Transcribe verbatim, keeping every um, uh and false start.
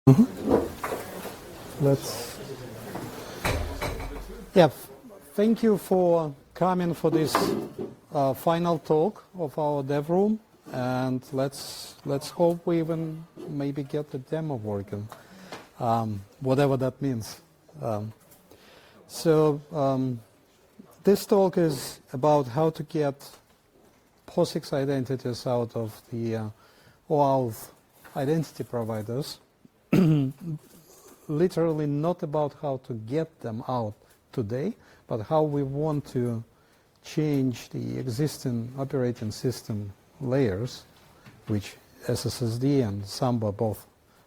Mm-hmm. Let's. Yeah, thank you for coming for this uh, final talk of our dev room, and let's let's hope we even maybe get the demo working, um, whatever that means. Um, so um, this talk is about how to get POSIX identities out of the uh, OAuth identity providers. Literally not about how to get them out today, but how we want to change the existing operating system layers, which S S S D and Samba both